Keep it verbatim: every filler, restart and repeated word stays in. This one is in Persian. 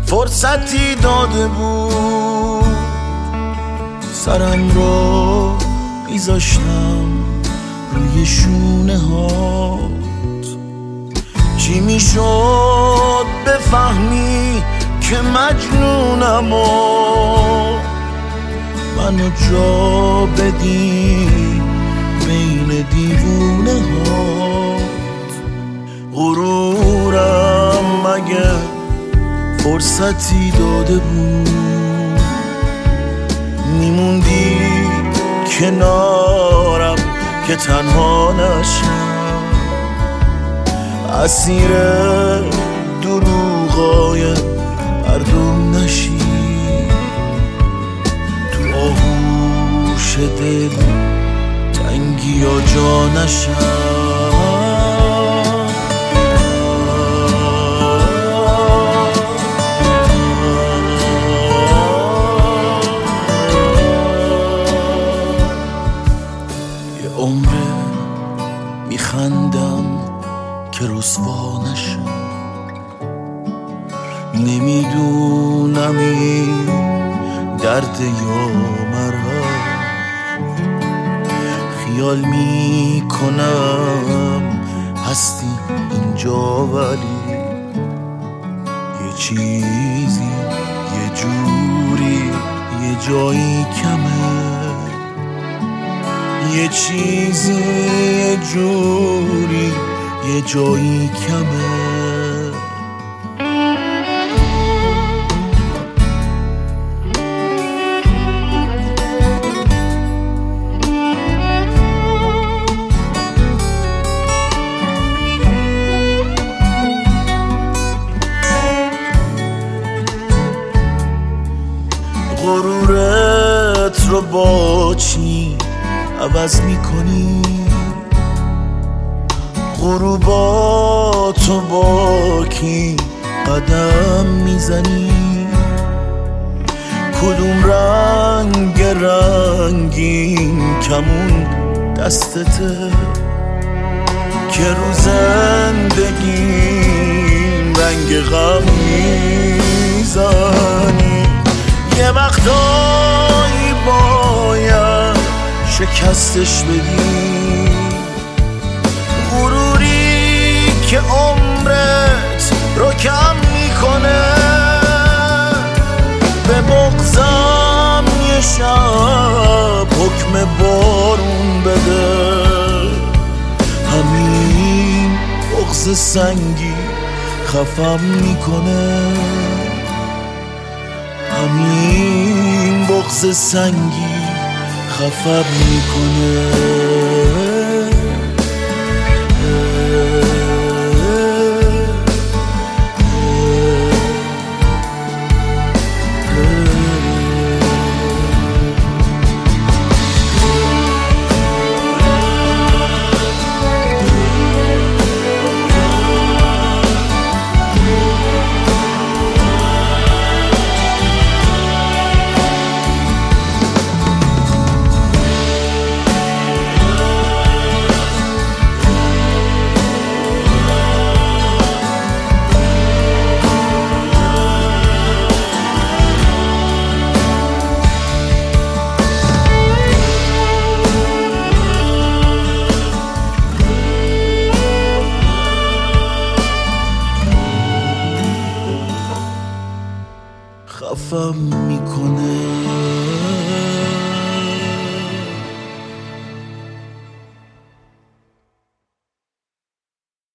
فرصتی داده بود، سرم را میذاشتم روی شونه هات. چی میشد بفهمی که مجنونم و منو جا بدی بین دیوونه هات. غرورم مگه فرصتی داده بود، میموندی کنارم که تنها نشم، اسیر دروغای مردم نشی، تو آغوش دل تنگی یا جا نشم. عمره میخندم که رسوا نشم، نمیدونم این درد یا مرهم، خیال میکنم هستی اینجا ولی یه چیزی یه جوری یه جایی کمه، یه چیزی یه جوری یه جایی کمه. غرورت رو با چی عوض میکنی؟ غروباتو با کی قدم میزنی؟ کدوم رنگ رنگین کمون دستته که رو زندگیم رنگ غم میزنی؟ یه وقتایی باید شکستش بدی، غروری که عمرت رو کم میکنه. به بغضم یه شب حکم بارون بده، همین بغض سنگی خفم میکنه، همین بغض سنگی خفم میکنه. خفم میکنه.